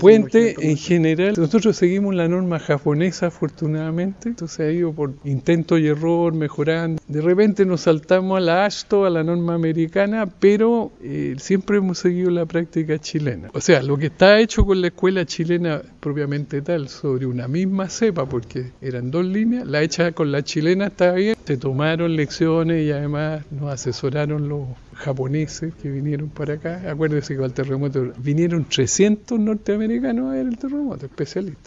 Puente, en general, nosotros seguimos la norma japonesa, afortunadamente, entonces ha ido por intento y error, mejorando. De repente nos saltamos a la AASHTO, a la norma americana, pero siempre hemos seguido la práctica chilena. O sea, lo que está hecho con la escuela chilena propiamente tal, sobre una misma cepa, porque eran 2 líneas, la hecha con la chilena está bien, se tomaron lecciones y además nos asesoraron los japoneses que vinieron para acá. Acuérdense que al terremoto vinieron 300 norteamericanos a ver el terremoto, especialistas.